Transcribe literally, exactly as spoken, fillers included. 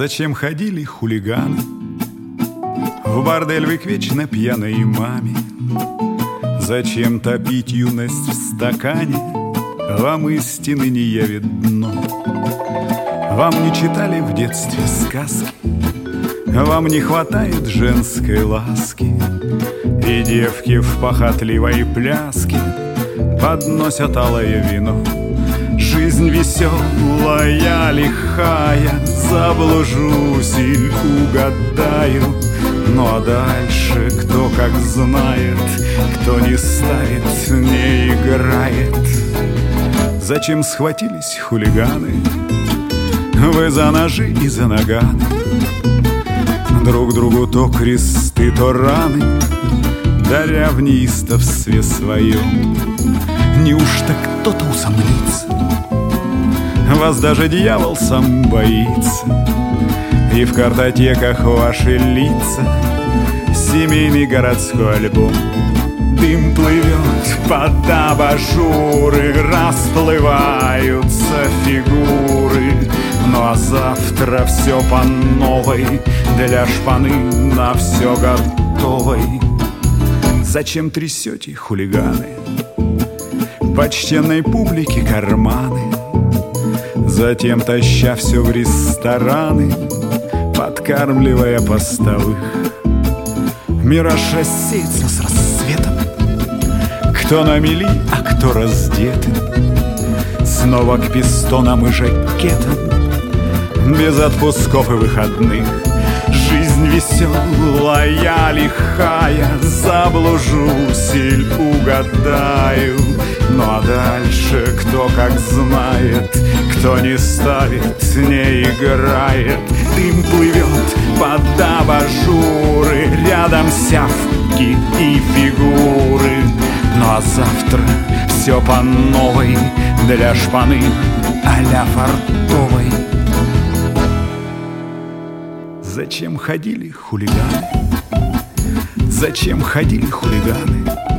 Зачем ходили хулиганы в бордель вы к вечно пьяной маме? Зачем топить юность в стакане? Вам истины не явит дно. Вам не читали в детстве сказки, вам не хватает женской ласки, и девки в похотливой пляске подносят алое вино. Жизнь веселая, лихая, заблужусь или угадаю. Ну а дальше кто как знает, кто не ставит, не играет. Зачем схватились хулиганы вы за ножи и за наганы? Друг другу то кресты, то раны, даря в неистовстве своем. Неужто кто-то усомнится? Вас даже дьявол сам боится, и в картотеках ваши лица семейный городской альбом. Дым плывет под абажуры, расплываются фигуры. Ну а завтра все по новой, для шпаны на все готовой. Зачем трясете, хулиганы, почтенной публике карманы? Затем таща все в рестораны, подкармливая постовых. Мираж рассеется с рассветом, кто на мели, а кто раздеты. Снова к пистонам и жакетам, без отпусков и выходных. Жизнь веселая, лихая, заблужусь или угадаю. Ну а дальше кто как знает, кто не ставит, не играет. Дым плывет под абажуры, рядом сявки и фигуры. Ну а завтра все по новой, для шпаны а-ля фартовой. Зачем ходили хулиганы? Зачем ходили хулиганы?